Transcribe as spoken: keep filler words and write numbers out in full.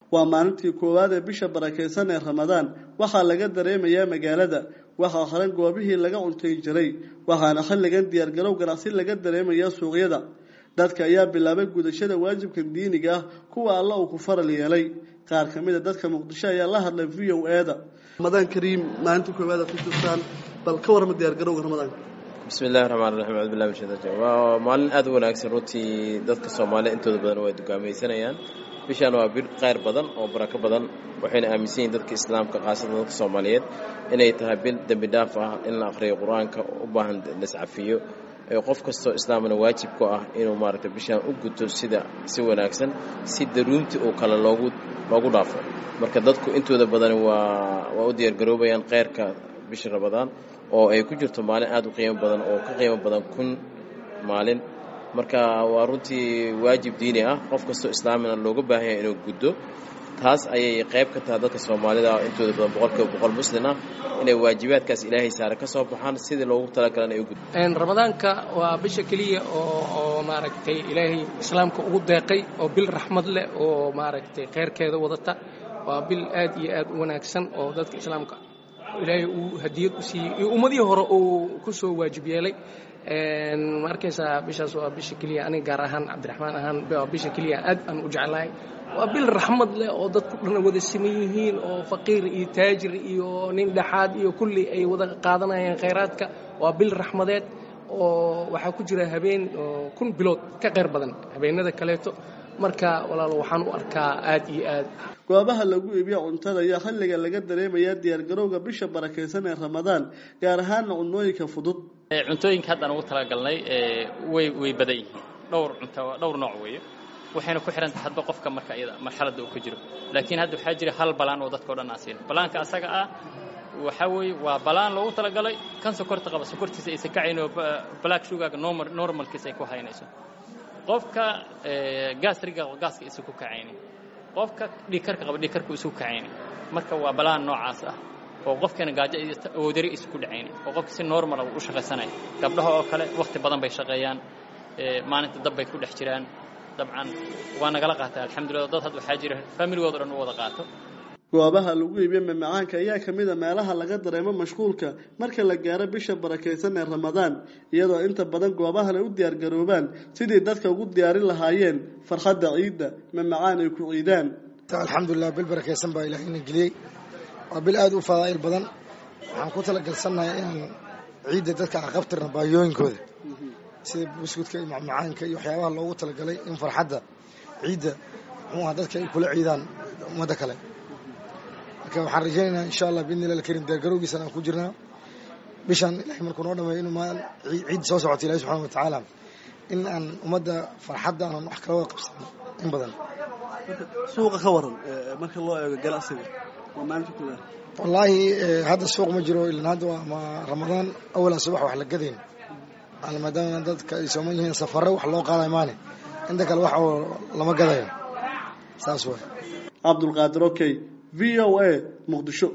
ومعنتي كواد بيش بركيسان رمضان وحال لقى دريميا مقالة وحا خلان قوابيه لقى عنتي جري وحا نخل لقى ديار قلو قراسين لقى دريميا سوغيدا dadka ayaa bilaabay gudashada waajibka diiniga ah kuwa Allah uu ku faral yeelay qaar kamid ah dadka Muqdisho ayaa la hadlay V O A da Ramadan Kareem maanta koowaad ku jirtaan bal ka warma diyaar garowga Ramadan Bismillahir Rahmanir Rahim A'udhu billahi minash shaitanir rajim maalin aad u wanaagsan runtii dadka Soomaaliyeed intooda badan way dugaamaysanayaan bishan waa bir qayr badan oo barako badan waxayna aaminsan yihiin dadka Islaamka qaasatan dadka Soomaaliyeed inay tahay bil dambi dhaaf ah in la akhriyo Quraanka u baahan nascafiyo qof kasto islaamna waajib ku ah inuu maaragtay bishaan u guto sida si wanaagsan si daruunti oo kala loogu loogu dhaafo marka dadku intooda badan waa waa u diyaar garoobayaan qeyrka bisha Ramadaan oo ay ku jirto maalin aad u qiimo badan oo ka qiimo badan kun maalin marka waa runtii waajib diini ah qof kasto islaamna looga baahan yahay inuu gudo taas ayay qayb ka tahay dadka Soomaalida intooda badan boqolkiiba boqol muslimiin inay waajibaadkaas Ilaahay saar ka soo baxaan sidii loogu talagalay ay u gudbaan in Ramadaanka waa bisha kaliya oo oo maaragtay Ilaahay islaamka ugu deeqay oo bil raxmad leh oo maaragtay khayrkeeda wadata waa bil aad iyo aad u wanaagsan oo dadka islaamka Ilaahay uu hadiyad u siiyay ummadii hore oo ku soo waajib yeelay een markaysa bishaas waa bisha kaliya aniga gaar ahaan Cabdiraxmaan ahaan waa bisha kaliya aad aan u jeclahay waa bil raxmad leh oo dadku dhan wada simeeyeen oo faqiir iyo taajir iyo nin dhaxaad iyo kulli ay wada qaadanayaan khayraadka waa bil raxmadeed oo waxa ku jira habeen kun bilood ka qeyr badan habeenada kaleeto marka walaal waxaan u arkaa aad iyo aad goobaha lagu iibiyo cuntada iyo xilliga laga dareemayo diyaar garowga bisha barakeysan ee Ramadaan gaar ahaan cunnooyinka fudud cuntooyinka hadda ugu talagalnay way way badan yihiin dhowr cunto dhowr nooc weeyo waxayna ku xiran tahay hadba qofka marka iyada marxaladda uu ku jiro laakiin hadda waxa jira hal balaan oo dadka oo dhan aasiin balaanka asaga ah waxa weey waa balaan loogu talagalay kan sokorta qaba sokortiisa ay sakacayno black sugar normal normalkiisa ay ku haynayso qofka gastriga gaaska isu ku kacayni qofka dhikarka qaba dhikarku isu kacayni marka waa balaan noocaas ah oo qofkana gaajo oo dari isu ku dhacayni oo qofka si normal ah u shaqaysanay gabdhaha oo kale waqti badan bay shaqeeyaan maalinta dab bay ku dhex jiraan طبعا وانا قال قاطع الحمد لله dad had waxa jira family wada dhan wada qaato goobaha lagu iibiyo macaanka ayaa kamid ah meelaha laga dareemo mashquulka marka la gaaro bisha barakeysan ee Ramadaan iyadoo inta badan goobaha ay u diyaar garoobaan sidii dadka ugu diyaarin lahaayeen farxadda ciida macaan ay ku ciidaan alxamdulillah bil barakeysan baa Ilaahay geliyay waa bil aad u fadaa'il badan waxaan ku tala galsanahay in ciida dadka aqabtirna baayooyinkooda sida buskudka iyo macaanka iyo waxyaabaha loogu talagalay in farxadda ciida oo dadka ay kula ciidaan umada kale marka waxaan rajaynaynaa insha Allah biidnillah kareem deegarowgiisa aan ku jirnaa bishan Ilaahay markuu noo dhameeyo inuu maal ciid soo socotay Ilaahay subhanahu wa ta'ala in aan umada farxadda aan wax kala wada qabsano in badan suuqa ka waran marka loo eego ganacsiga waa maanta kula wallahi hada suuq ma jiro ilaa hada waa Ramadaan awla subax wax la gadeen على مدام dadka ay Soomaaliyeed safaro wax loo qaaday maane inta kale wax lama gadayo saas way Abdul Qadir okay V O A Muqdisho